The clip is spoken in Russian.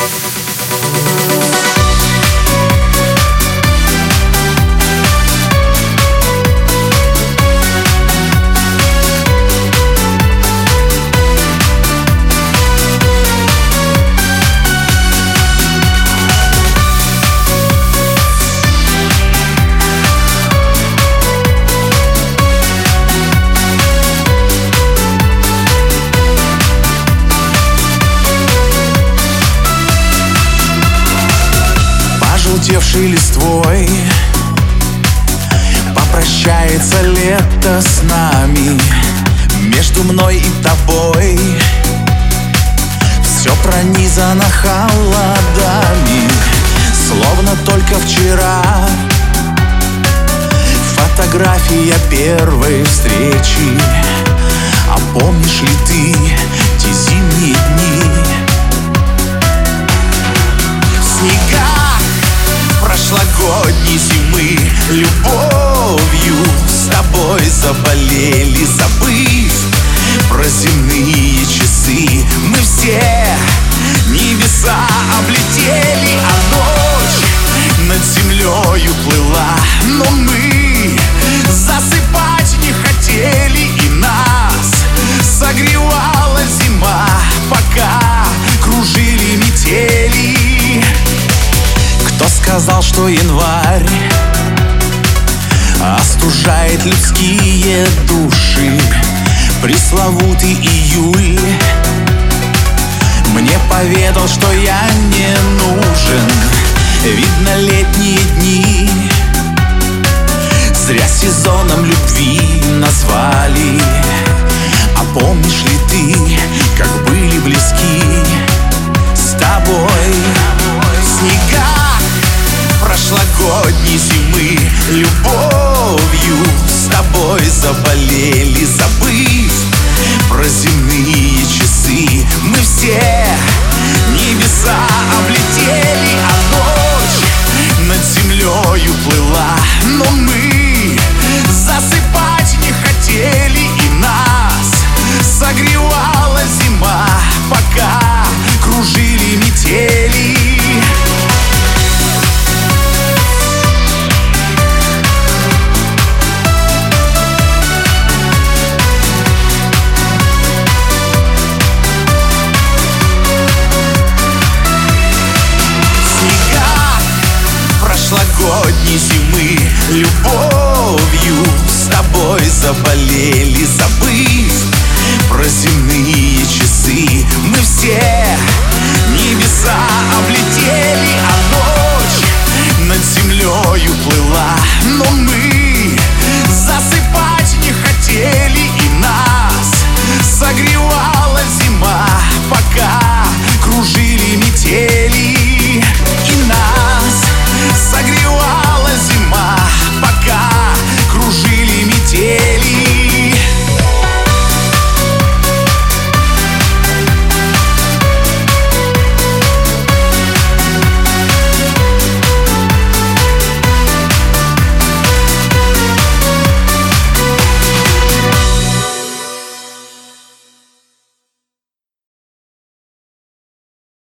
Пожелтевшей листвой попрощается лето с нами. Между мной и тобой все пронизано холодами, словно только вчера фотография первой встречи. А помнишь ли ты те зимние дни? Снега прошлогодней зимы любовью с тобой заболели, забыв про земные часы. Мы все небеса облетели, а ночь над землею плыла, но мы засыпать не хотели, и нас согревала зима, пока кружили метели. Кто сказал, что январь остужает людские души? Пресловутый июль мне поведал, что я не нужен. Видно, летние дни зря сезоном любви назвали. А помнишь ли ты, как были близки с тобой снега прошлогодней зимы любовью с тобой заболели, забыв про земные часы. Мы все небеса облетели, а ночь над землею плыла, но мы засыпать не хотели, и нас согревала зима, пока кружили метели. Прошлогодней зимы любовью с тобой заболели, забыв про земные часы. Мы все